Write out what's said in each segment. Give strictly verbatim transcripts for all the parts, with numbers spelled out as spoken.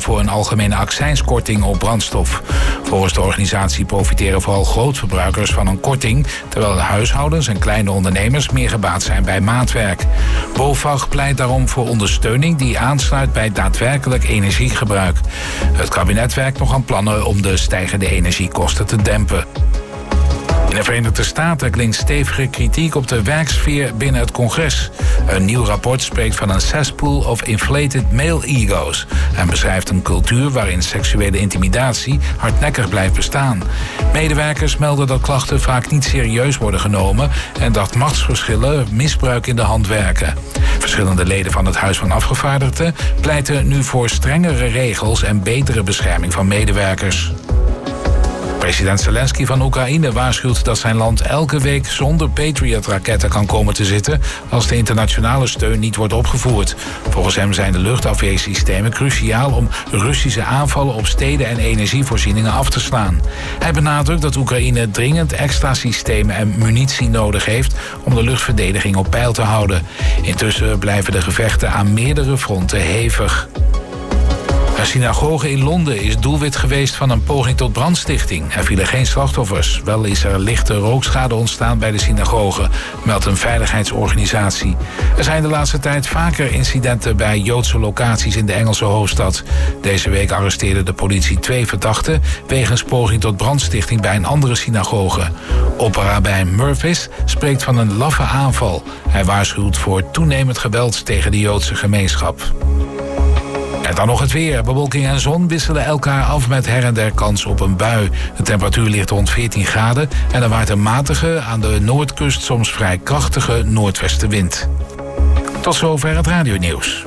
in voor een algemene accijnskorting op brandstof. Volgens de organisatie profiteren vooral grootverbruikers van een korting, terwijl de huishoudens en kleine ondernemers meer gebaat zijn bij maatwerk. BOVAG pleit daarom voor ondersteuning die aansluit bij daadwerkelijk energiegebruik. Het kabinet werkt nog aan plannen om de stijgende energiekosten te dempen. In de Verenigde Staten klinkt stevige kritiek op de werksfeer binnen het congres. Een nieuw rapport spreekt van een cesspool of inflated male egos en beschrijft een cultuur waarin seksuele intimidatie hardnekkig blijft bestaan. Medewerkers melden dat klachten vaak niet serieus worden genomen en dat machtsverschillen misbruik in de hand werken. Verschillende leden van het Huis van Afgevaardigden pleiten nu voor strengere regels en betere bescherming van medewerkers. President Zelensky van Oekraïne waarschuwt dat zijn land elke week zonder Patriot-raketten kan komen te zitten als de internationale steun niet wordt opgevoerd. Volgens hem zijn de luchtafweersystemen cruciaal om Russische aanvallen op steden en energievoorzieningen af te slaan. Hij benadrukt dat Oekraïne dringend extra systemen en munitie nodig heeft om de luchtverdediging op peil te houden. Intussen blijven de gevechten aan meerdere fronten hevig. Een synagoge in Londen is doelwit geweest van een poging tot brandstichting. Er vielen geen slachtoffers. Wel is er lichte rookschade ontstaan bij de synagoge, meldt een veiligheidsorganisatie. Er zijn de laatste tijd vaker incidenten bij Joodse locaties in de Engelse hoofdstad. Deze week arresteerde de politie twee verdachten wegens poging tot brandstichting bij een andere synagoge. Opperrabijn Murphys spreekt van een laffe aanval. Hij waarschuwt voor toenemend geweld tegen de Joodse gemeenschap. En dan nog het weer. Bewolking en zon wisselen elkaar af met her en der kans op een bui. De temperatuur ligt rond veertien graden en er waait een matige, aan de noordkust soms vrij krachtige noordwestenwind. Tot zover het radionieuws.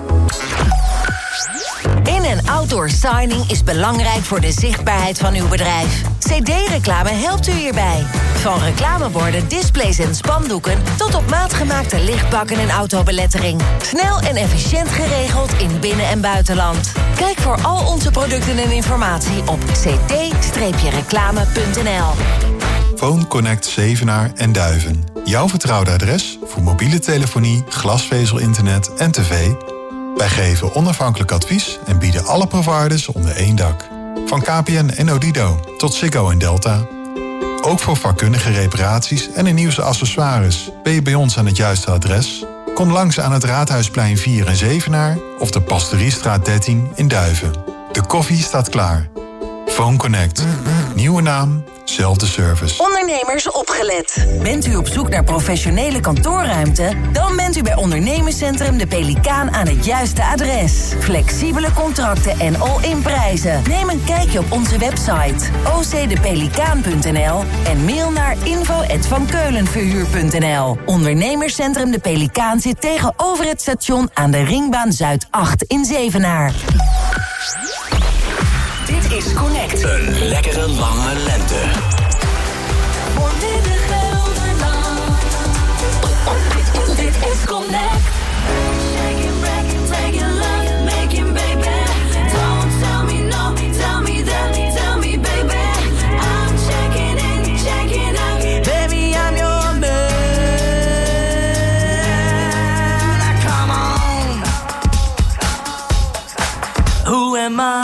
In- en outdoor signing is belangrijk voor de zichtbaarheid van uw bedrijf. C D-reclame helpt u hierbij. Van reclameborden, displays en spandoeken tot op maat gemaakte lichtbakken en autobelettering. Snel en efficiënt geregeld in binnen- en buitenland. Kijk voor al onze producten en informatie op c d reclame punt n l. Phone Connect Zevenaar en Duiven. Jouw vertrouwde adres voor mobiele telefonie, glasvezel-internet en tv. Wij geven onafhankelijk advies en bieden alle providers onder één dak. Van K P N en Odido tot Ziggo en Delta. Ook voor vakkundige reparaties en de nieuwste accessoires ben je bij ons aan het juiste adres. Kom langs aan het Raadhuisplein vier in Zevenaar of de Pastoriestraat dertien in Duiven. De koffie staat klaar. Phone Connect. Nieuwe naam, zelfde service. Ondernemers opgelet. Bent u op zoek naar professionele kantoorruimte? Dan bent u bij Ondernemerscentrum De Pelikaan aan het juiste adres. Flexibele contracten en all-in prijzen. Neem een kijkje op onze website o c de pelikaan punt n l en mail naar info at van keulenverhuur punt n l. Ondernemerscentrum De Pelikaan zit tegenover het station aan de Ringbaan Zuid acht in Zevenaar. Dit is Connect. Een lekkere lange lente. Volledig Gelderland. Dit is Connect. Shake it, break it, take it, love, make it, baby. Don't tell me no, tell me that, tell me, baby. I'm checking in, checking out. Baby, I'm your man. Come on. Who am I?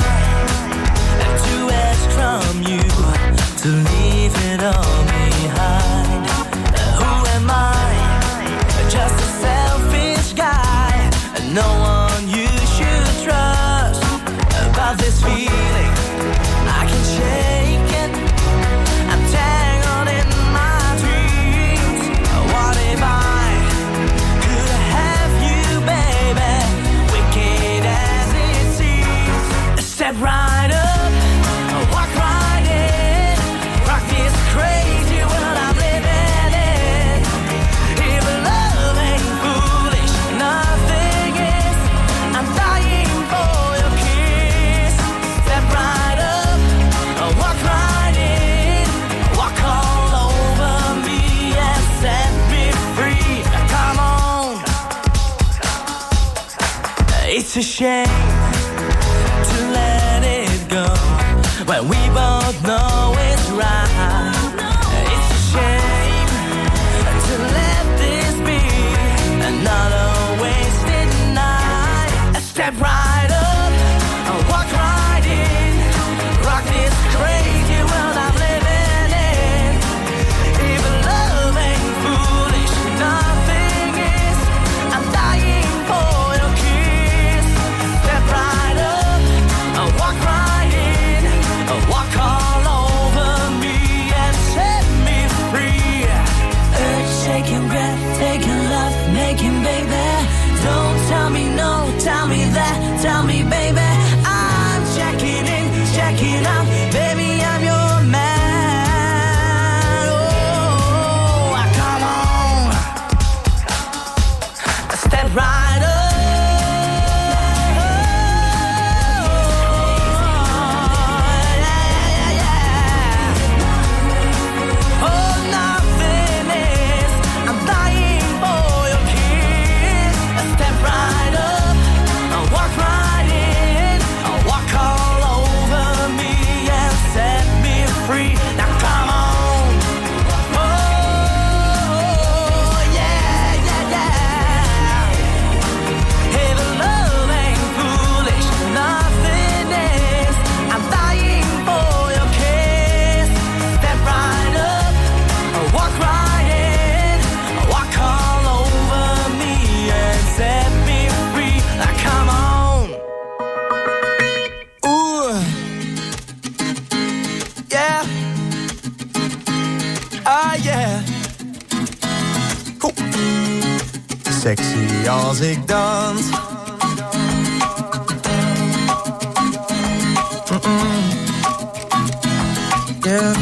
From you to leave it all behind. Who am I? Just a selfish guy. No one you should trust. About this feeling, I can shake it. I'm tangled in my dreams. What if I could have you, baby? Wicked as it seems. Step right up. Walk right in, rock this crazy world I'm living in. If love ain't foolish, nothing is. I'm dying for your kiss. Step right up, walk right in, walk all over me and set me free. Come on, it's a shame to let it go when we both know it's right. It's a shame to let this be another wasted night. Step right up, walk sexy als ik dans. Mm-mm. Yeah.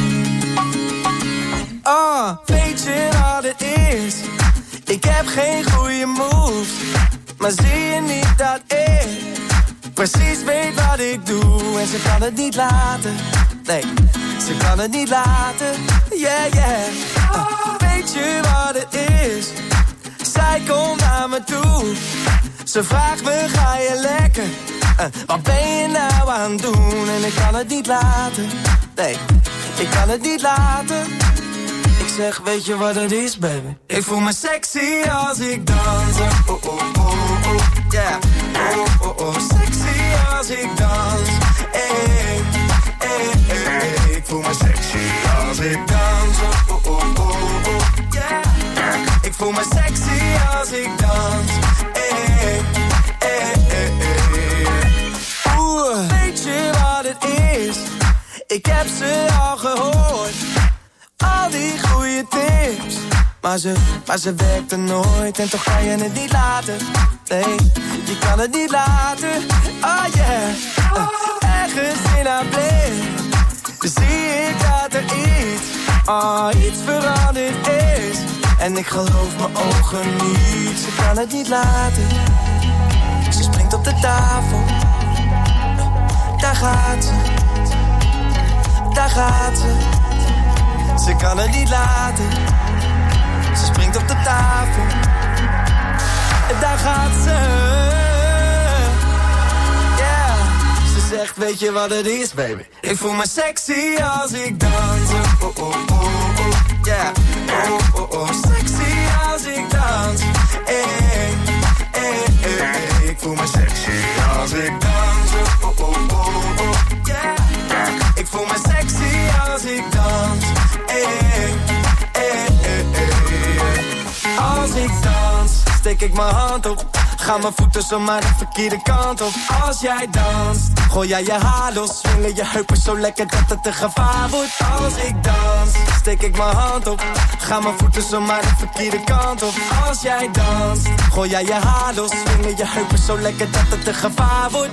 Oh, weet je wat het is? Ik heb geen goede moves, maar zie je niet dat ik precies weet wat ik doe? En ze kan het niet laten, nee, ze kan het niet laten, yeah, yeah. Uh, weet je wat het is? Zij komt naar me toe, ze vraagt me, ga je lekker? Uh, wat ben je nou aan het doen? En ik kan het niet laten, nee, ik kan het niet laten. Ik zeg, weet je wat het is, baby? Ik voel me sexy als ik dans. Oh, oh, oh, oh, yeah. Oh, oh, oh, sexy als ik dans. Hey, hey, hey, hey. Ik voel me sexy als ik dans. Oh, oh, oh, oh, yeah. Ik voel me sexy als ik dans. Hey, hey, hey, hey. Oeh, weet je wat het is? Ik heb ze al gehoord. Al die goede tips, maar ze, maar ze werkte nooit. En toch kan je het niet laten, nee, je kan het niet laten. Oh yeah, uh, ergens in haar blik zie ik dat er iets, oh, iets veranderd is. En ik geloof mijn ogen niet, ze kan het niet laten. Ze springt op de tafel, daar gaat ze, daar gaat ze. Ze kan het niet laten. Ze springt op de tafel. En daar gaat ze. Yeah. Ze zegt, weet je wat het is, baby? Ik voel me sexy als ik dans. Oh, oh, oh, oh. Yeah. Oh, oh, oh. Sexy als ik dans. Hey, hey, hey, hey. Ik voel me sexy als ik dans. Oh, oh, oh, oh. Yeah. Ik voel me sexy als ik dans. Hey, hey, hey, hey. Als ik dans, steek ik mijn hand op. Ga mijn voeten zomaar de verkeerde kant op. Als jij danst, gooi jij je haar los. Swingen je heupen zo lekker dat het een gevaar wordt. Als ik dans, steek ik mijn hand op. Ga mijn voeten zomaar de verkeerde kant op. Als jij danst, gooi jij je haar los. Swingen je heupen zo lekker dat het een gevaar wordt.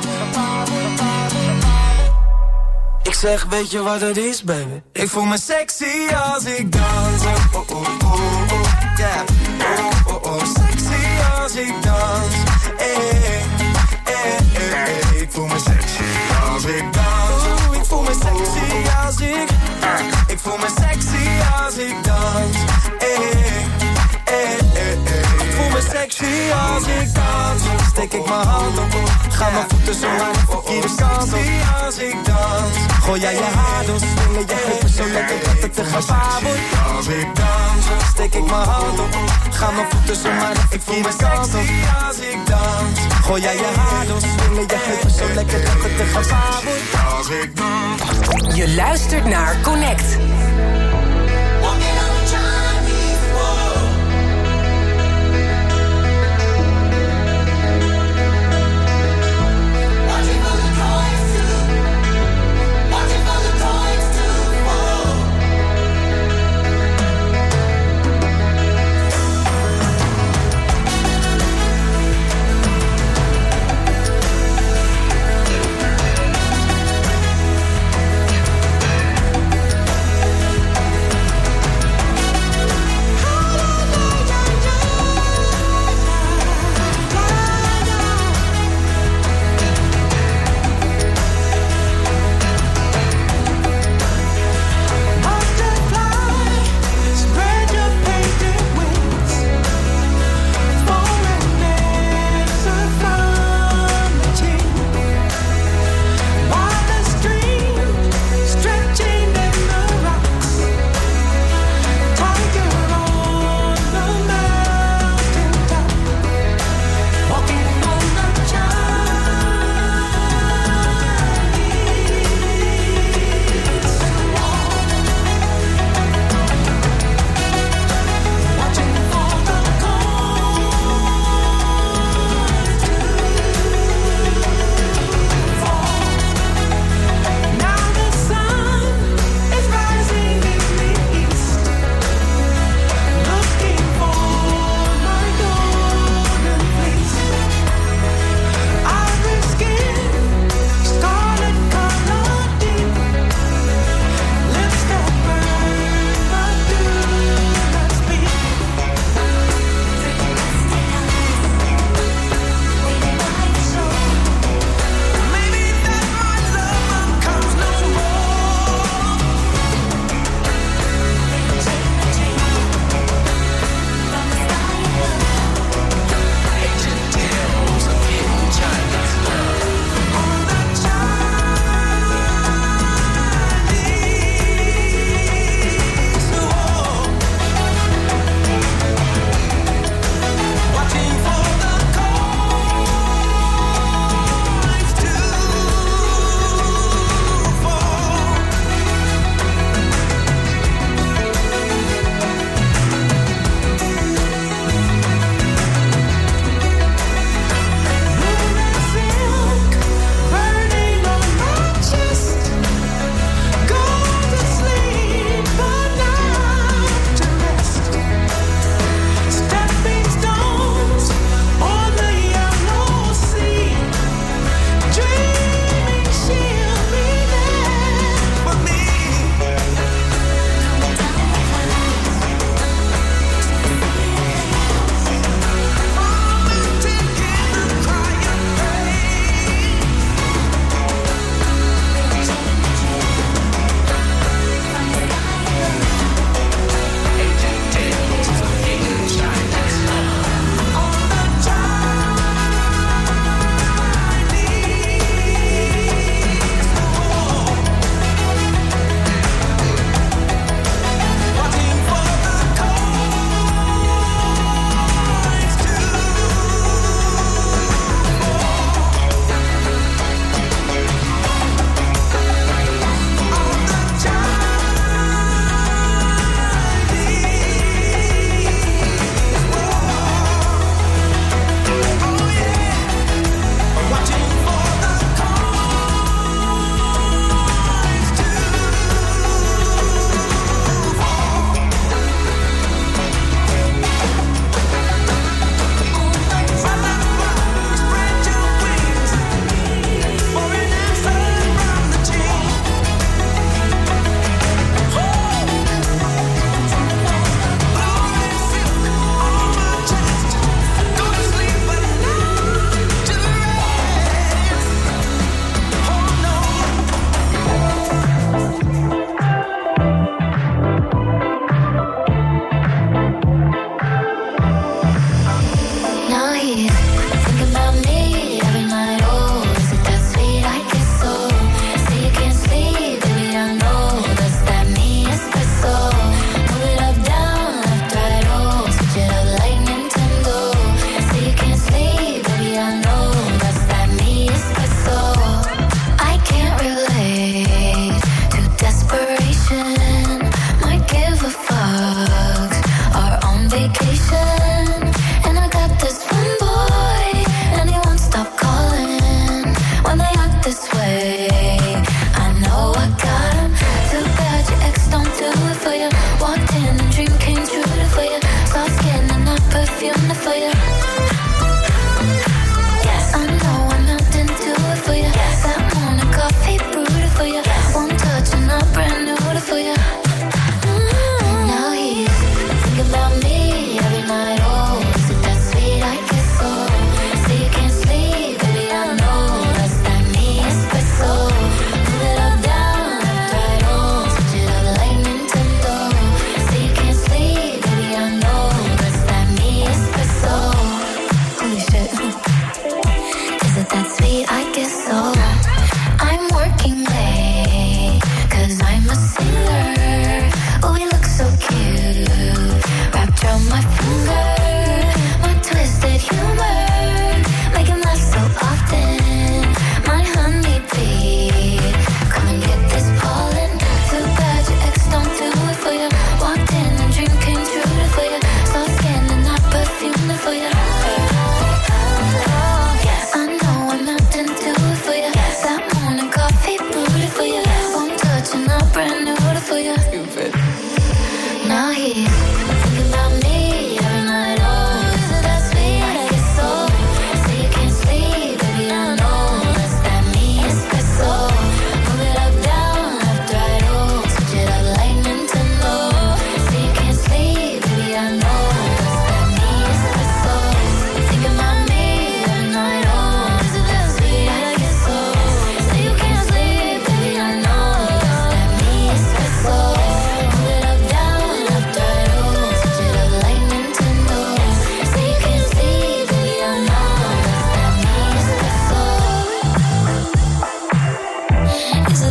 Ik zeg, weet je wat het is, baby? Ik voel me sexy als ik dans. Oh, oh, oh, oh, yeah. Oh, oh, oh, sexy als ik dans. Hey, hey, hey, hey. Ik voel me sexy als ik dans. Oh, ik voel me sexy als ik. Ik voel me sexy als ik dans. Hey, hey, hey, hey. Ik voel me sexy als ik dans. Steek ik mijn hand op. Ga mijn voeten zo aan de verkeerde kant op. Als ik dans, gooi jij je haar door. Swingen je heupen zo lekker dat het een gevaar wordt. Als ik dans, steek ik mijn hand op. Ga mijn voeten zo aan de verkeerde kant op. Als ik dans, gooi jij je haar door. Swingen je heupen zo lekker dat het een gevaar wordt. Als ik dans. Je luistert naar Connect.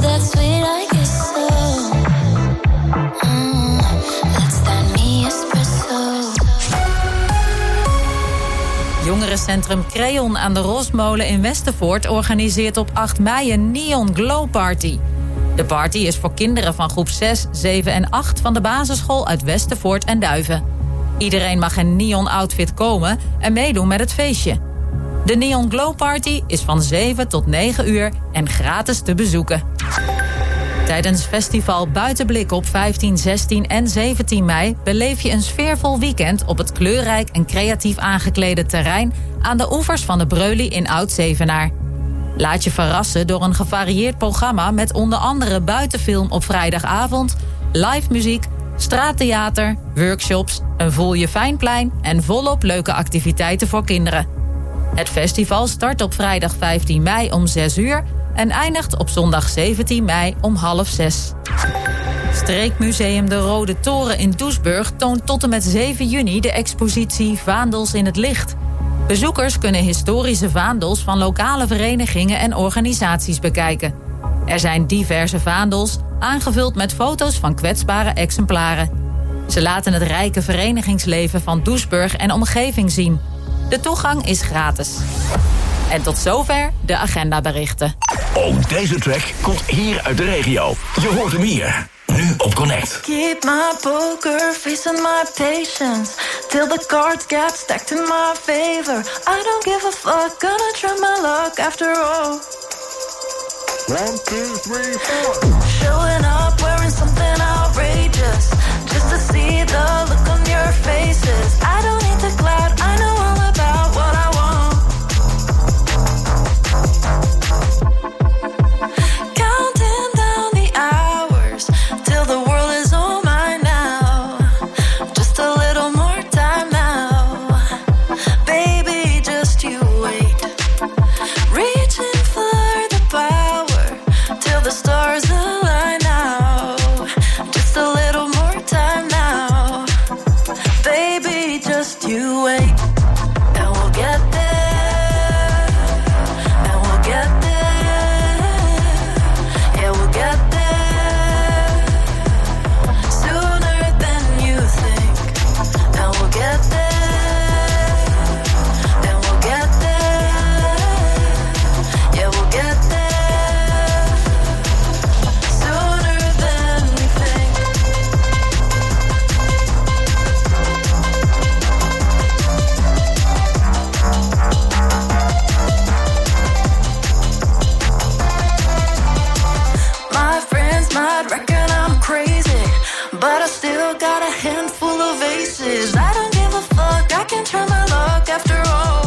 that sweet, I guess so. Mm, that's that me espresso. Jongerencentrum Creon aan de Rosmolen in Westervoort organiseert op acht mei een Neon Glow Party. De party is voor kinderen van groep zes, zeven en acht van de basisschool uit Westervoort en Duiven. Iedereen mag in neon outfit komen en meedoen met het feestje. De Neon Glow Party is van zeven tot negen uur en gratis te bezoeken. Tijdens festival Buitenblik op vijftien, zestien en zeventien mei... beleef je een sfeervol weekend op het kleurrijk en creatief aangeklede terrein aan de oevers van de Breuly in Oud-Zevenaar. Laat je verrassen door een gevarieerd programma met onder andere buitenfilm op vrijdagavond, live muziek, straattheater, workshops, een voel je fijnplein en volop leuke activiteiten voor kinderen. Het festival start op vrijdag vijftien mei om zes uur en eindigt op zondag zeventien mei om half zes. Streekmuseum De Rode Toren in Doesburg toont tot en met zeven juni de expositie Vaandels in het Licht. Bezoekers kunnen historische vaandels van lokale verenigingen en organisaties bekijken. Er zijn diverse vaandels, aangevuld met foto's van kwetsbare exemplaren. Ze laten het rijke verenigingsleven van Doesburg en omgeving zien. De toegang is gratis. En tot zover de agendaberichten. Ook deze track komt hier uit de regio. Je hoort hem hier. Nu op Connect. Keep my poker face and my patience till the cards get stacked in my favor. I don't give a fuck, gonna try my luck after all. One, two, three, four. Showing up wearing something outrageous just to see the look on your faces. I don't need the clout, I know all about what I want. Counting down the hours till the world is all mine now. Just a little more time now. Baby, just you wait. Reaching for the power till the stars align now. Just a little more time now. Baby, just you wait. And we'll get there. And we'll get there. Yeah, we'll get there. Sooner than you think. And we'll get there. And we'll get there. Yeah, we'll get there. Sooner than we think. My friends might reckon I'm crazy, but I still got a handful of aces. I don't give a fuck, I can try my luck after all.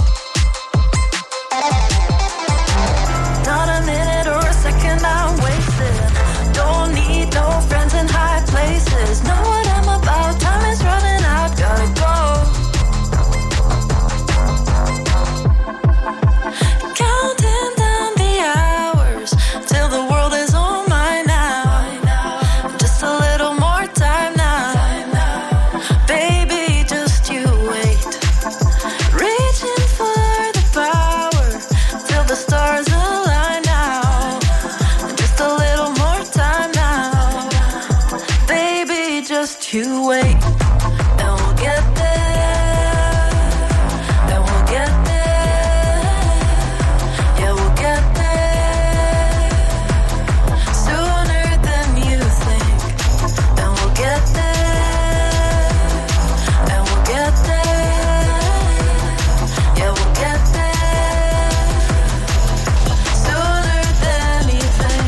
Not a minute or a second I'm wasting. Don't need no friends in high places. Know what I'm about, time is running out, gotta go. Counting down the hours till the world is all mine now. Just a little more time now. Baby, just you wait. Reaching for the power till the stars align now. Just a little more time now. Baby, just you wait. And we'll get there. And we'll get there. Yeah, we'll get there. Sooner than you think. And we'll get there. And we'll get there. Yeah, we'll get there. Sooner than you think.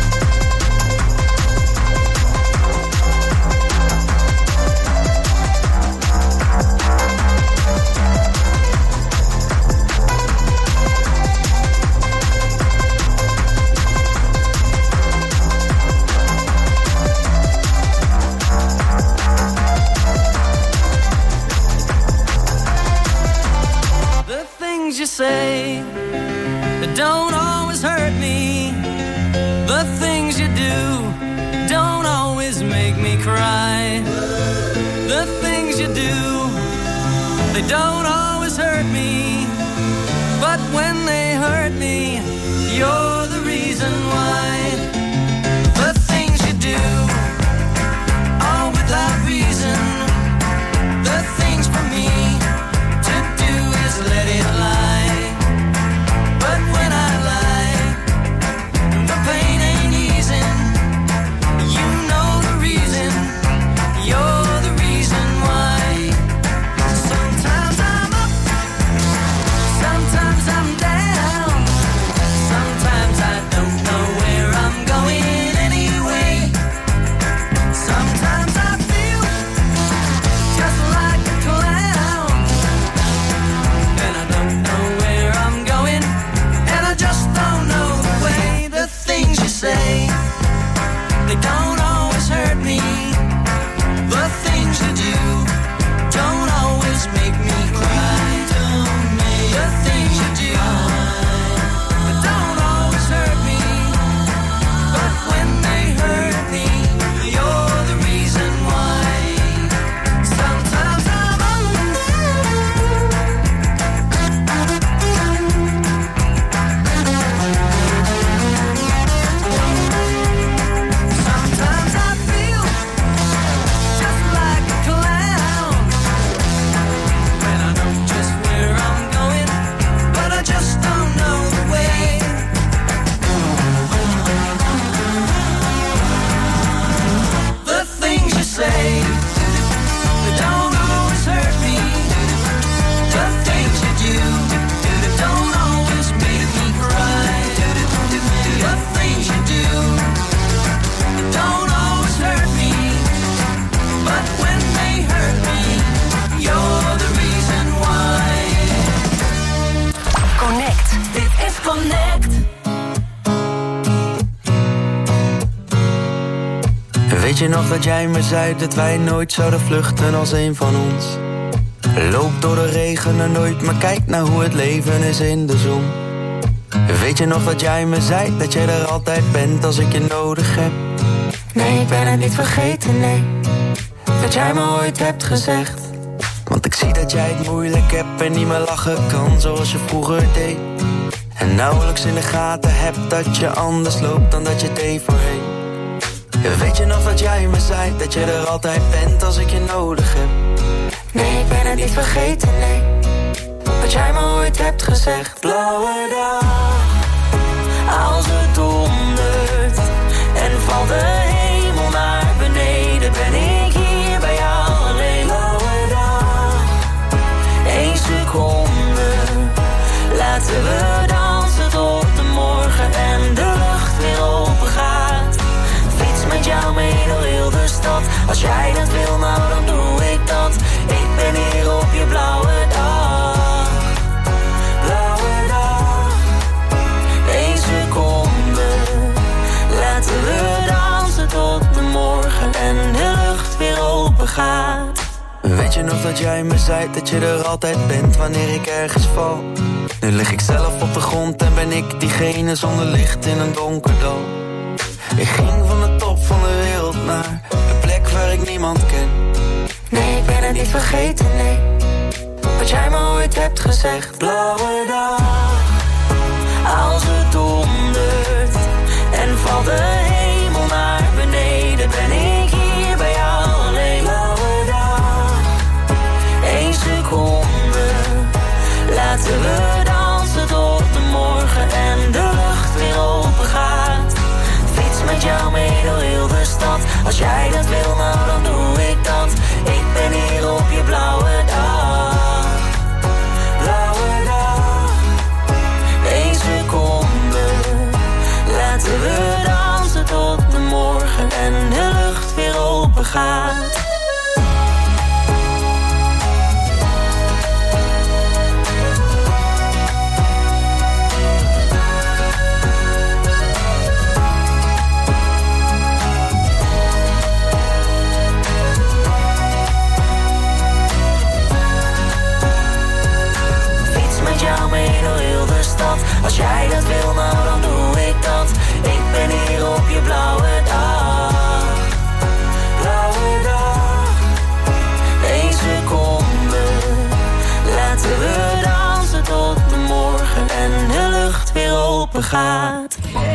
The things you say that don't always hurt me. The things you do don't always make me cry. The things you do, they don't always hurt me. But when they hurt me, you're the reason why. they don't always hurt me. The things you do don't always make me cry. Don't make the things you do they don't always hurt me. But when they hurt me, you're the reason why. Sometimes I'm sometimes I feel just like a clown when I know just where I'm going, but I just don't know the way. The things you say, they don't always hurt me. The things you do, they don't always make me cry. The things you do, they don't always hurt me. But when they hurt me, you're the reason why. Connect. Dit is Connect. Weet je nog dat jij me zei dat wij nooit zouden vluchten als een van ons? Loop door de regen en nooit, maar kijk naar hoe het leven is in de zon. Weet je nog dat jij me zei dat jij er altijd bent als ik je nodig heb? Nee, ik ben het niet vergeten, nee. Dat jij me ooit hebt gezegd. Want ik zie dat jij het moeilijk hebt en niet meer lachen kan zoals je vroeger deed. En nauwelijks in de gaten hebt dat je anders loopt dan dat je deed voorheen. Weet je nog dat jij me zei dat je er altijd bent als ik je nodig heb? Nee, ik ben het niet vergeten, nee. Wat jij me ooit hebt gezegd. Blauwe dag, als het dondert en valt de hemel naar beneden, ben ik hier bij jou alleen. Blauwe dag, één seconde, laten we dansen tot de morgen en de lucht weer open gaat. Fiets met jou mee door heel de stad. Als jij dat wil, nou dan doe ik dat. Ik ben hier op je blauwe dag. Blauwe dag, één seconde. Laten we dansen tot de morgen en de lucht weer open gaat. Weet je nog dat jij me zei dat je er altijd bent wanneer ik ergens val? Nu lig ik zelf op de grond en ben ik diegene zonder licht in een donker dal. Ik ging van de top van de wereld naar een plek waar ik niemand ken. Nee, ik ben het niet vergeten, nee. Wat jij me ooit hebt gezegd. Blauwe dag, als het dondert en valt de hemel naar beneden, ben ik hier bij jou alleen. Blauwe dag, één seconde, laten we dansen tot de morgen en de lucht weer open gaat. Met jou mee door heel de stad. Als jij dat wil, nou dan doe ik dat. Ik ben hier op je blauwe dag. Blauwe dag, één seconde. Laten we dansen tot de morgen en de lucht weer open gaat. Als jij dat wil, nou dan doe ik dat. Ik ben hier op je blauwe dag. Blauwe dag, één seconde. Laten we dansen tot de morgen en de lucht weer open gaat.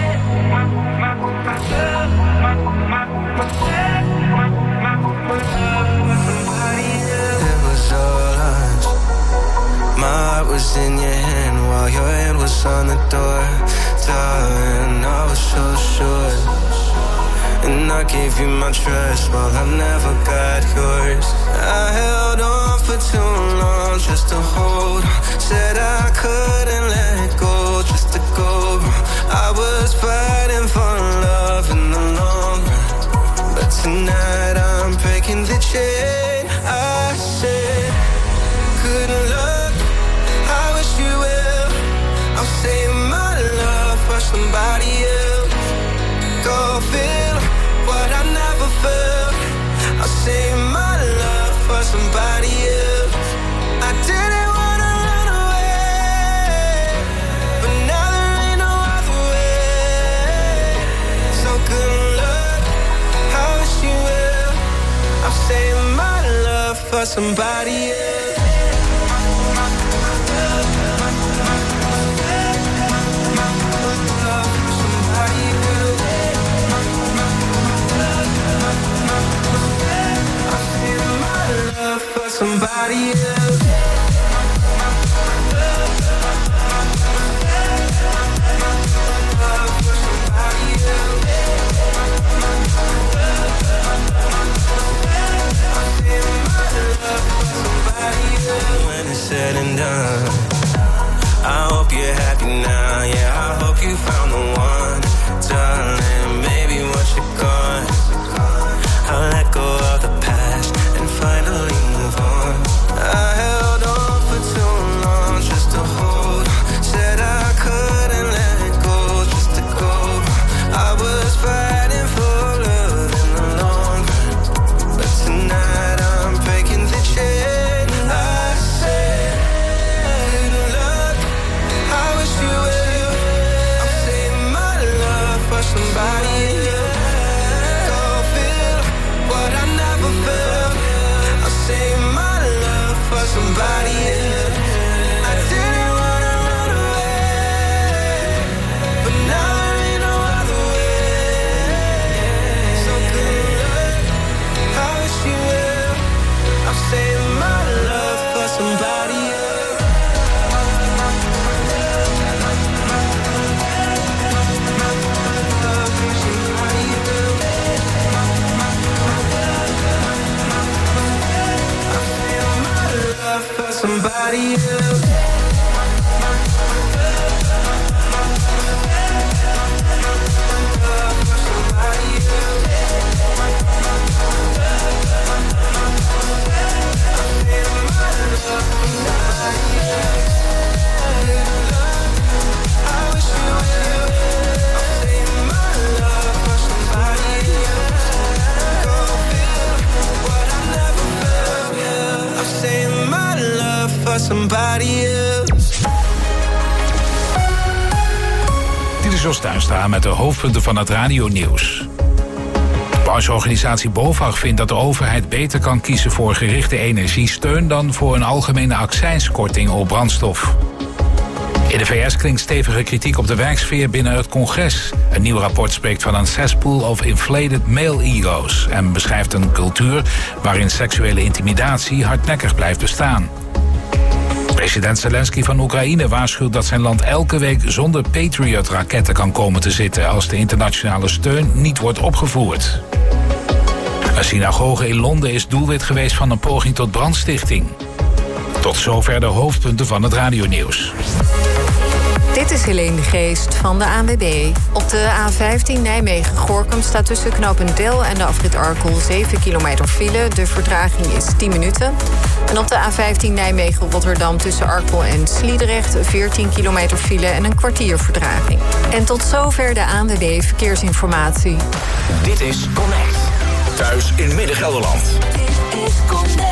It was all us. My heart was in your hand while your hand was on the door. Darling, I was so sure. And I gave you my trust while I never got yours. I held on for too long just to hold on. Said I couldn't let go just to go. I was fighting for love in the long run. But tonight I'm breaking the chain. I said, good luck, I wish you well. I'm saving my love for somebody else. Go feel saving my love for somebody else. Somebody else. When it's said and done, I hope you're happy now. Yeah, I hope you found the one, darling. Maybe once you're gone, I'll let go of the past and finally move on. I held on for too long just to hold. Said I couldn't let it go just to go. I was fighting for love in the long run, but tonight I'm breaking the chain. I said, look, I wish you well. I'm saving my love for somebody else. Go feel what I never felt. I'll save my love for somebody else. I didn't wanna run away, but now there ain't no other way. So good luck, I wish you well. I'm saving my love for somebody else. For somebody else. Somebody else. Dit is Jos Tuinstra met de hoofdpunten van het radionieuws. Brancheorganisatie BOVAG vindt dat de overheid beter kan kiezen voor gerichte energiesteun dan voor een algemene accijnskorting op brandstof. In de V S klinkt stevige kritiek op de werksfeer binnen het congres. Een nieuw rapport spreekt van een cesspool of inflated male egos en beschrijft een cultuur waarin seksuele intimidatie hardnekkig blijft bestaan. President Zelensky van Oekraïne waarschuwt dat zijn land elke week zonder Patriot-raketten kan komen te zitten als de internationale steun niet wordt opgevoerd. Een synagoge in Londen is doelwit geweest van een poging tot brandstichting. Tot zover de hoofdpunten van het radionieuws. Dit is Helene de Geest van de A N W B. Op de A vijftien Nijmegen-Gorinchem staat tussen knooppunt Del en de afrit Arkel zeven kilometer file. De vertraging is tien minuten. En op de A vijftien Nijmegen-Rotterdam tussen Arkel en Sliedrecht veertien kilometer file en een kwartier vertraging. En tot zover de A N W B Verkeersinformatie. Dit is Connect. Thuis in Midden-Gelderland. Dit is Connect.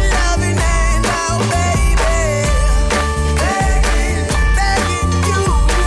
You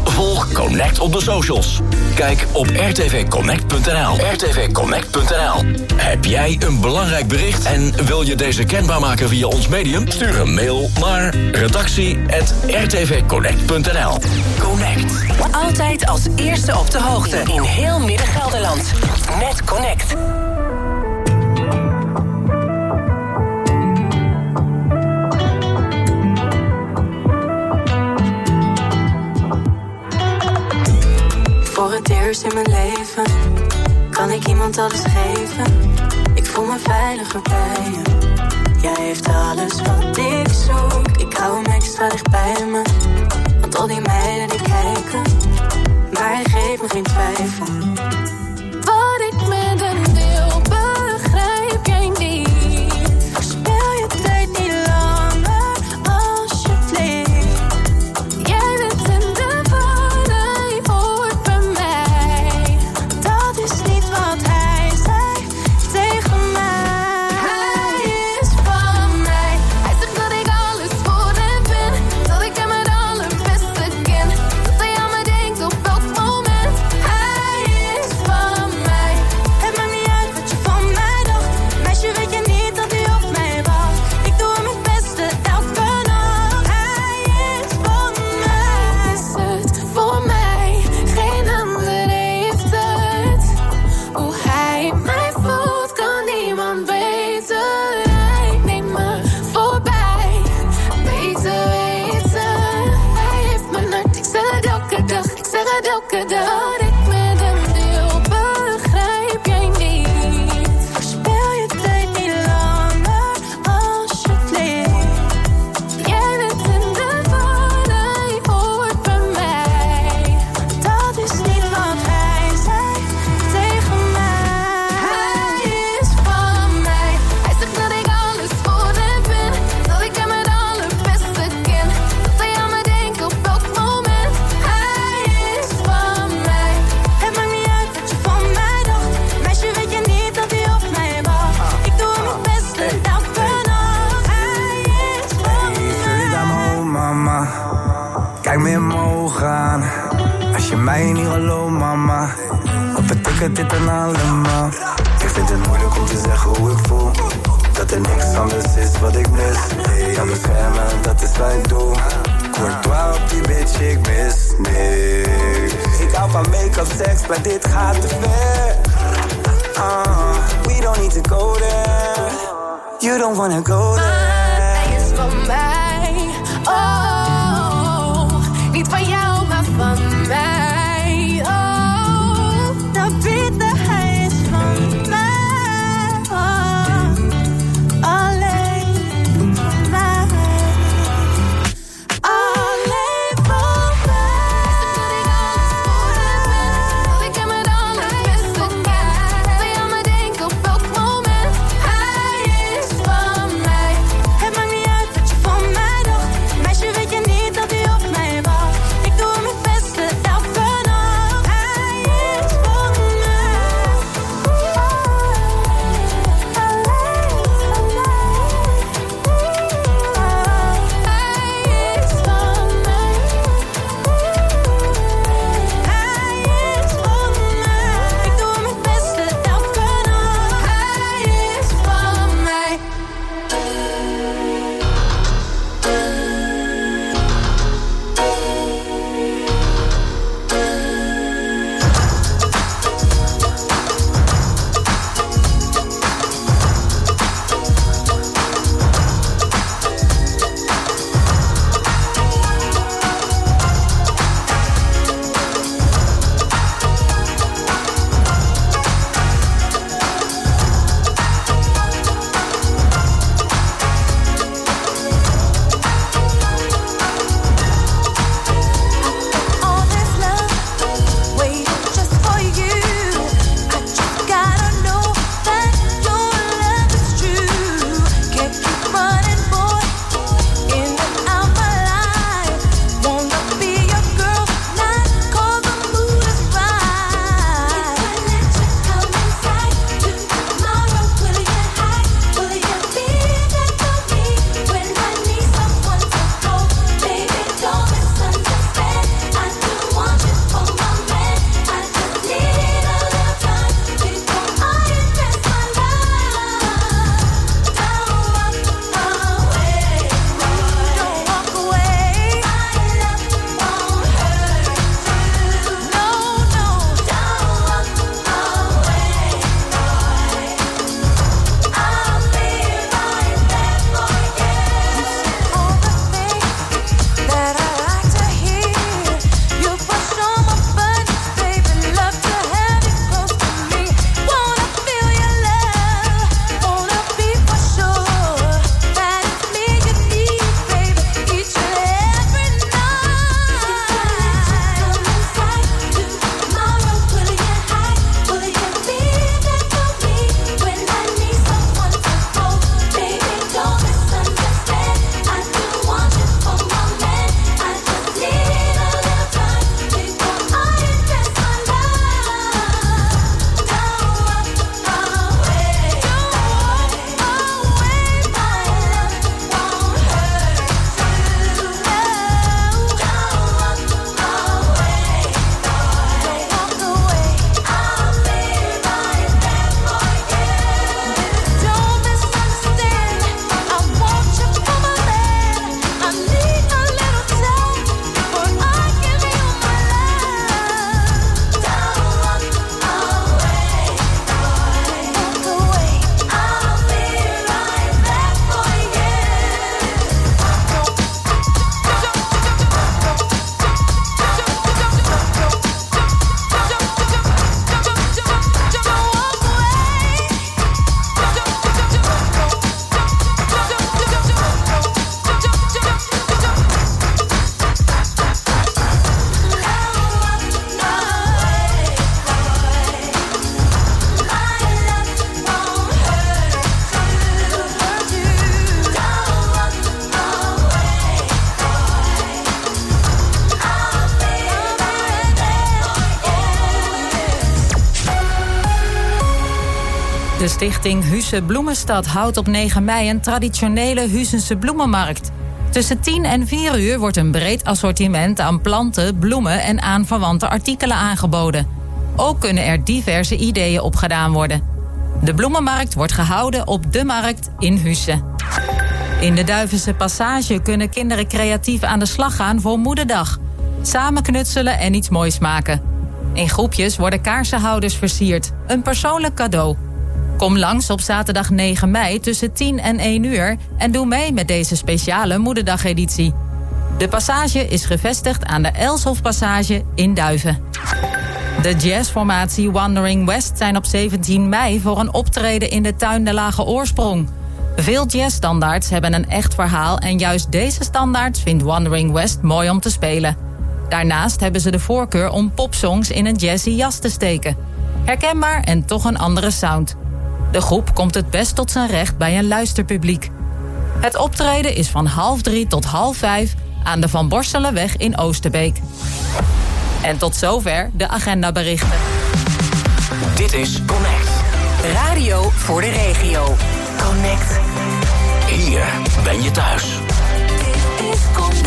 Volg Connect op de socials. Kijk op r t v connect punt n l. r t v connect punt n l. Heb jij een belangrijk bericht en wil je deze kenbaar maken via ons medium? Stuur een mail naar redactie apenstaartje r t v connect punt n l. Connect. Altijd als eerste op de hoogte in heel Midden-Gelderland. Met Connect. Voor het eerst in mijn leven kan ik iemand alles geven. Ik voel me veiliger bij je. Jij heeft alles wat ik zoek. Ik hou hem extra dicht bij me. Want al die meiden die kijken, maar hij geeft me geen twijfel. Wat ik met hem deel, begrijp jij niet. Verspil je tijd niet langer, alsjeblieft. Jij bent in de war, hij hoort bij mij. Dat is niet wat hij zei tegen mij. Hij is van mij. Hij zegt dat ik alles voor hem ben. Dat ik hem het allerbeste ken. Dat hij aan me denkt op elk moment. Hij is van mij. Het maakt niet uit wat je van mij dacht. Meisje, weet je niet dat hij op mij wacht. Ik doe hem het beste elke nacht. Hij is van mij. Is het voor mij? Geen ander heeft het. Hoe hij mij voelt kan niemand weten. Hij neemt me voorbij. Beter weten. Hij heeft mijn hart. Ik zeg het elke dag. Ik zeg het elke dag. Wat ik met hem deel, begrijp jij niet. Verspil je tijd niet langer, alsjeblieft. Jij bent in de war, hij hoort bij mij. Dat is niet wat hij zei tegen mij. Hij is van mij. Hij zegt dat ik alles voor hem ben. Dat ik hem het allerbeste ken. Dat hij aan me denkt op elk moment. Hij is van mij. Het maakt niet uit wat je van mij dacht. Meisje, weet je niet dat hij op mij wacht. Ik doe hem het beste elke nacht. Hij is van mij. Sorry naar me, oh mama. Kijk me in mijn ogen aan. Als je mij niet gelooft, mama. Wat betekent dit dan allemaal? Ik vind het moeilijk om te zeggen hoe ik voel. Dat er niks anders is wat ik mis. Ik kan beschermen, dat is wat ik doe. Courtois op die bitch, ik mis niks. Ik hou van make-up, seks, maar dit gaat te ver. Uh, we don't need to go there. You don't wanna go there. Hij is van mij. Oh, niet van jou, maar van mij. Oh, dat bieden, hij is van mij. Oh, alleen van mij. Alleen van mij. Dat ik hem het allerbeste ken. Dat hij aan me denkt op elk moment. Hij is van mij. Het maakt niet uit wat je van mij dacht. Meisje, De stichting Husse Bloemenstad houdt op negen mei een traditionele Hussense bloemenmarkt. Tussen tien en vier uur wordt een breed assortiment aan planten, bloemen en aanverwante artikelen aangeboden. Ook kunnen er diverse ideeën opgedaan worden. De bloemenmarkt wordt gehouden op De Markt in Husse. In de Duivense Passage kunnen kinderen creatief aan de slag gaan voor Moederdag. Samen knutselen en iets moois maken. In groepjes worden kaarsenhouders versierd. Een persoonlijk cadeau. Kom langs op zaterdag negen mei tussen tien en één uur... en doe mee met deze speciale Moederdag-editie. De Passage is gevestigd aan de Elshof-passage in Duiven. De jazzformatie Wandering West zijn op zeventien mei... voor een optreden in de Tuin de Lage Oorsprong. Veel jazzstandaards hebben een echt verhaal... en juist deze standaards vindt Wandering West mooi om te spelen. Daarnaast hebben ze de voorkeur om popsongs in een jazzy jas te steken. Herkenbaar en toch een andere sound. De groep komt het best tot zijn recht bij een luisterpubliek. Het optreden is van half drie tot half vijf... aan de Van Borselenweg in Oosterbeek. En tot zover de agendaberichten. Dit is Connect. Radio voor de regio. Connect. Hier ben je thuis. Dit is Connect.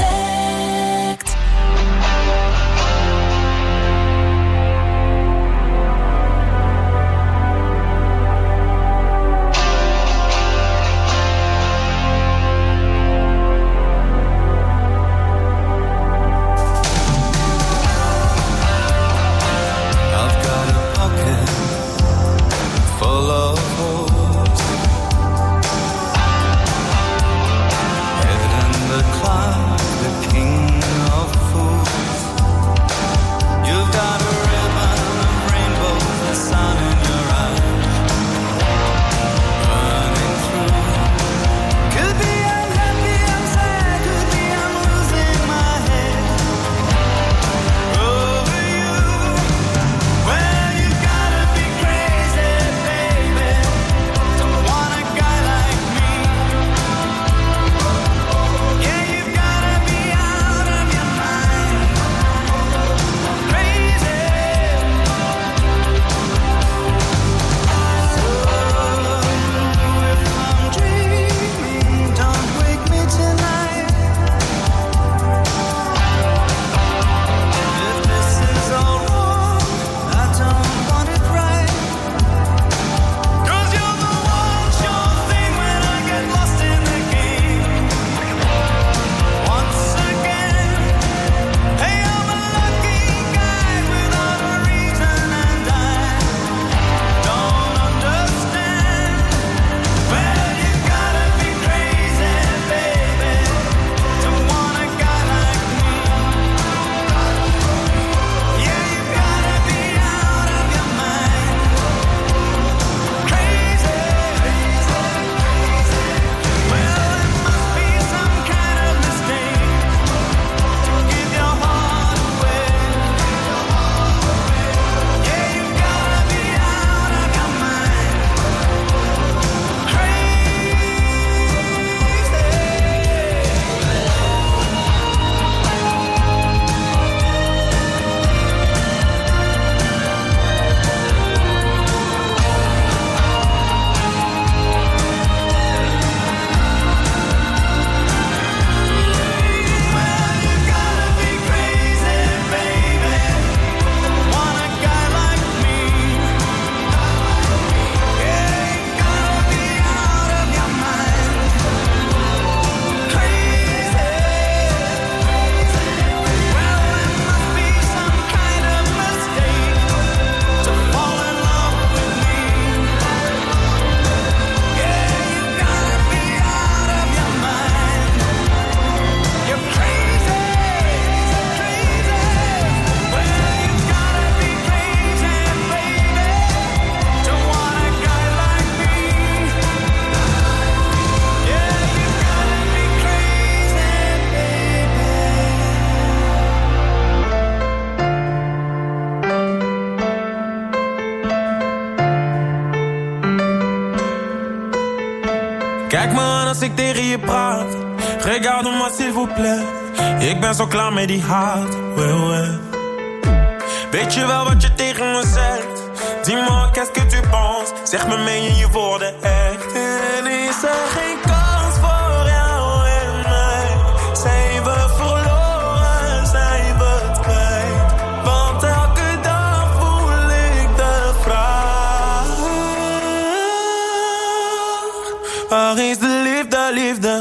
Kijk me aan als ik tegen je praat. Regarde-moi s'il vous plaît. Ik ben zo klaar met die haat. Ouais, ouais. Weet je wel wat je tegen me zegt? Dis-moi, qu'est-ce que tu penses? Zeg me, meen je je woorden echt? En is er geen kans voor jou en mij? Zijn we verloren, zijn we het kwijt? Want elke dag voel ik de vraag: waar is de liefde, liefde?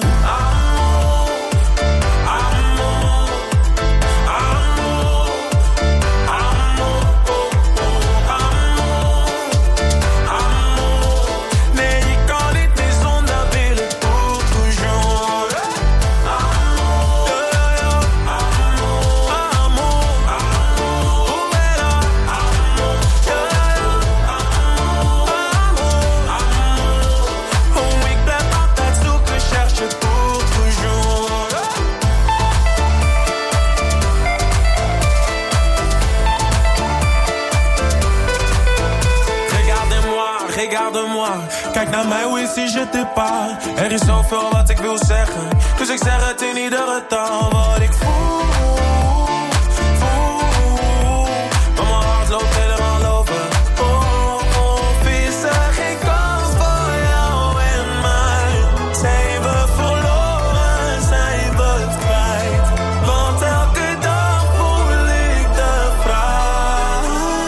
Kijk naar mij, hoe is je te pas? Er is zoveel wat ik wil zeggen, dus ik zeg het in iedere taal. Wat ik voel, voel, maar mijn hart loopt helemaal over. Oh, oh, is er geen kans voor jou en mij? Zijn we verloren, zijn we het kwijt? Want elke dag voel ik de vraag: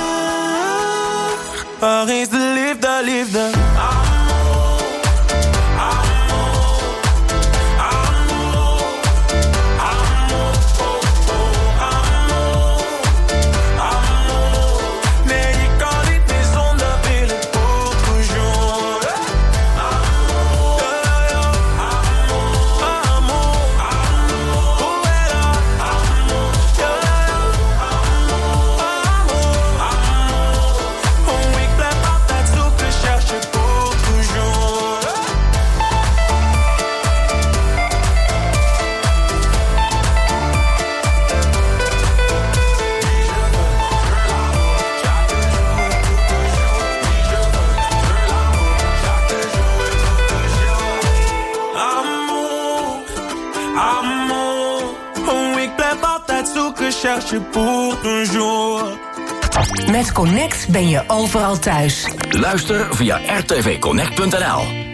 waar is de liefde, liefde? Met Connect ben je overal thuis. Luister via r t v connect punt n l.